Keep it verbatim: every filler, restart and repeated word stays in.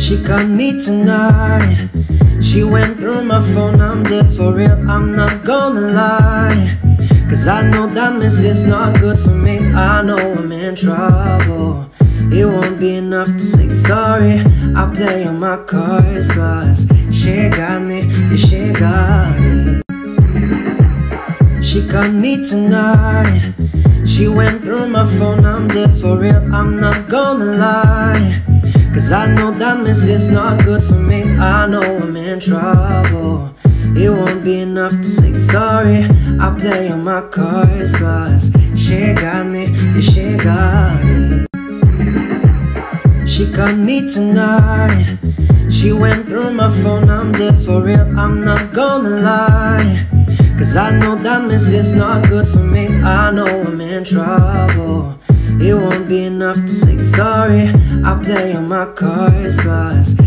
She caught me tonight. She went through my phone, I'm dead for real, I'm not gonna lie. Cause I know that miss is not good for me, I know I'm in trouble. It won't be enough to say sorry, I play on my cards. Cause she got me, yeah she got me. She caught me tonight. She went through my phone, I'm dead for real, I'm not gonna lie. Cause I know that miss is not good for me, I know I'm in trouble. It won't be enough to say sorry, I play on my cards. Cause she got me, yeah she got me. She caught me tonight. She went through my phone, I'm dead for real, I'm not gonna lie. Cause I know that miss is not good for me, I know I'm in trouble. It won't be enough to say sorry, I play on my cards. Cause